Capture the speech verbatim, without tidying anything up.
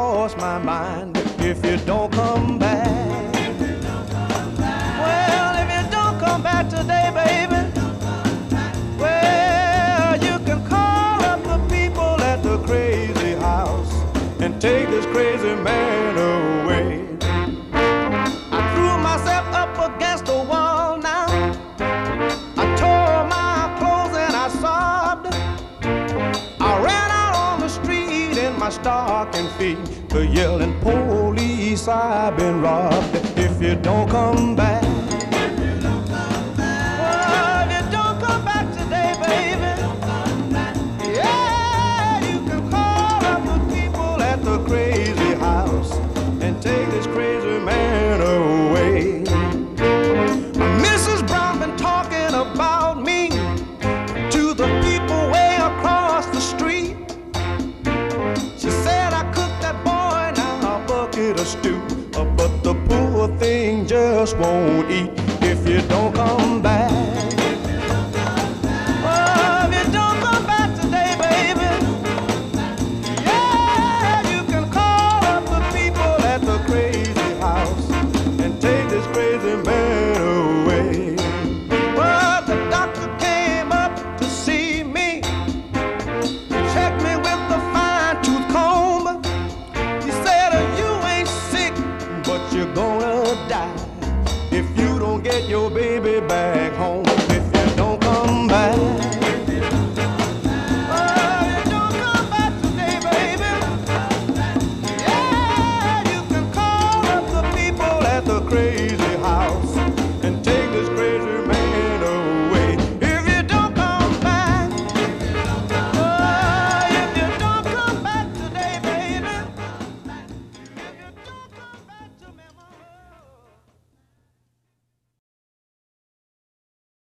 cross my mind if you don't come back. Well, if you don't come back today, baby, well, you can call up the people at the crazy house and take this crazy man away. I threw myself up against the wall now. I tore my clothes and I sobbed. I ran out on the street in my stocking feet, to yelling, police, I've been robbed. If you don't come back, well, if you don't come back today, baby, yeah, you can call up the people at the crazy house and take this crazy man away. Missus Brown been talking about me to the people way across the street. She said I cooked that boy now a bucket of stew, uh, but the poor thing just won't eat if you don't come back. Oh, if you don't come back today, baby, yeah, you can call up the people at the crazy house and take this crazy man away. Well, the doctor came up to see me, checked me with the fine-tooth comb. He said, oh, you ain't sick, but you're gonna die if you don't get your baby back home. If you don't come back, oh, you don't come back today, baby, yeah, you can call up the people at the crazy